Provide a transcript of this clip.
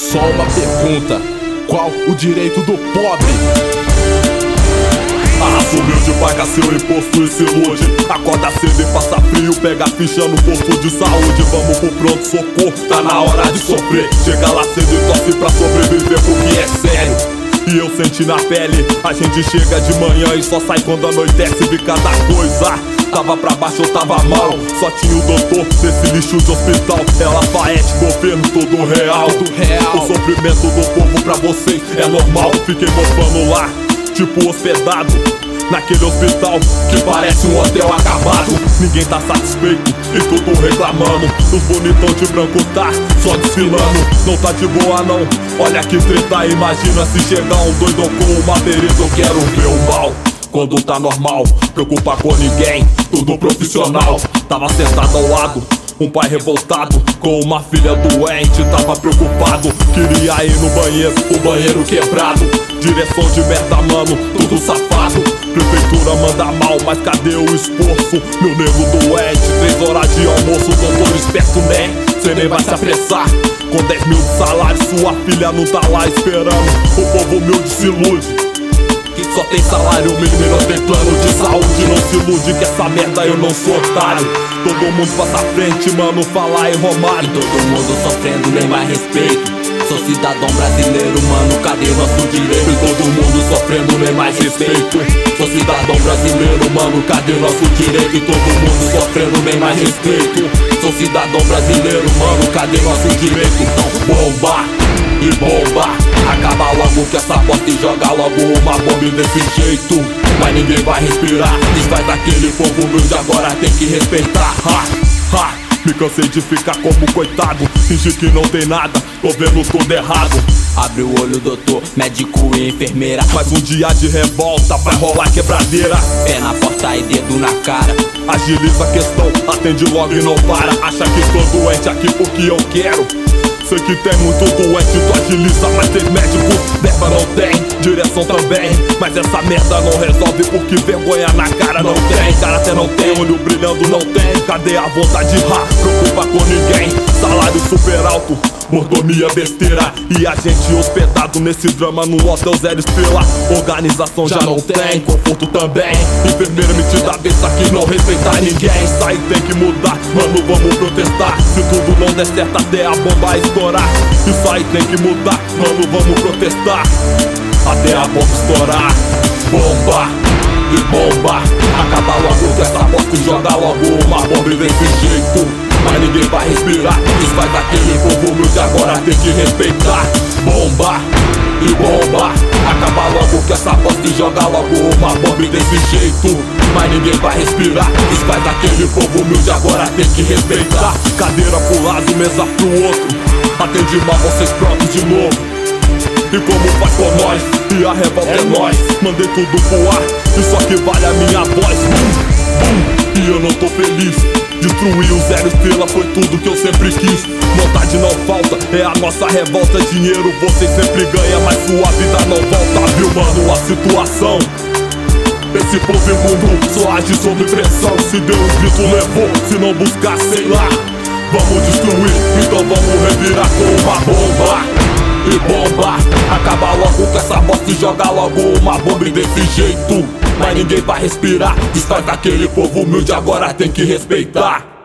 Só uma pergunta: qual o direito do pobre? Assumiu de paga seu imposto e se ilude. Acorda cedo e passa frio, pega a ficha no posto de saúde. Vamos pro pronto-socorro, tá na hora de sofrer. Chega lá cedo e torce pra sobreviver porque é sério. E eu senti na pele, a gente chega de manhã e só sai quando anoitece. Vi cada coisa, tava pra baixo, eu tava mal. Só tinha o doutor desse lixo de hospital. É Lafayette, governo todo real. O sofrimento do povo pra vocês é normal. Fiquei mofando lá, tipo hospedado naquele hospital que parece um hotel acabado. Ninguém tá satisfeito e tudo reclamando. Os bonitão de branco tá só desfilando. Não tá de boa não, olha que treta. Imagina se chegar um doido com uma bereta. Eu quero ver o mal quando tá normal, preocupa com ninguém, tudo profissional. Tava sentado ao lado um pai revoltado com uma filha doente, tava preocupado. Queria ir no banheiro, o banheiro quebrado. Direção de merda, mano, tudo safado. Prefeitura manda mal, mas cadê o esforço? Meu nego doente, 3 horas de almoço. Doutor esperto, né? Cê nem vai se apressar. Com 10 mil de salário, sua filha não tá lá esperando. O povo humilde se ilude, só tem salário mínimo e não tem plano de saúde. Não se ilude que essa merda eu não sou otário. Todo mundo passa à frente, mano, falar em Romário. E todo mundo sofrendo, nem mais respeito. Sou cidadão brasileiro, mano, cadê nosso direito? E todo mundo sofrendo, nem mais respeito. Sou cidadão brasileiro, mano, cadê nosso direito? E todo mundo sofrendo, nem mais respeito. Sou cidadão brasileiro, mano, cadê nosso direito? Então bomba e bomba, acaba logo que essa bosta e joga logo uma bomba desse jeito. Mas ninguém vai respirar, desfaz daquele povo humilde, agora tem que respeitar. Me cansei de ficar como coitado, fingir que não tem nada, tô vendo tudo errado. Abre o olho, doutor, médico e enfermeira. Mais um dia de revolta, vai rolar quebradeira. Pé na porta e dedo na cara. Agiliza a questão, atende logo e não para. Acha que tô doente aqui porque eu quero. Sei que tem muito doente, tu agiliza, mas tem médicos, verba não tem, direção também. Mas essa merda não resolve porque vergonha na cara não tem. Caráter não tem, olho brilhando não tem. Cadê a vontade de preocupa com ninguém. Salário super alto, mordomia besteira. E a gente hospedado nesse drama no hotel 0 estrela. Organização já não tem, conforto também. Enfermeira metida besta que não respeita ninguém. Isso aí tem que mudar, mano, vamos protestar. Se tudo não der certo até a bomba estourar. Isso aí tem que mudar, mano, vamos protestar até a bomba estourar. Bomba e bomba, acaba logo com essa bosta e joga logo uma bomba desse jeito. Mas ninguém vai respirar, desfaz daquele povo humilde, agora tem que respeitar. Bomba e bomba, acaba logo com essa bosta e joga logo uma bomba desse jeito. Mas ninguém vai respirar, desfaz daquele povo humilde, agora tem que respeitar. Cadeira pro lado, mesa pro outro, atende mal vocês próprios de novo. E como faz com nós, e a revolta é nós. Mandei tudo pro ar, isso aqui vale a minha voz. E eu não tô feliz. Destruir o 0 estrela foi tudo que eu sempre quis. Vontade não falta, é a nossa revolta. Dinheiro vocês sempre ganham, mas sua vida não volta. Viu, mano, a situação? Esse povo imundo só age sob pressão. Se deu um grito, levou, se não buscar, sei lá. Vamos destruir, então vamos revirar com uma bomba e bomba, acaba logo com essa bosta e joga logo uma bomba desse jeito. Mas ninguém vai respirar, desfaz daquele povo humilde, agora tem que respeitar.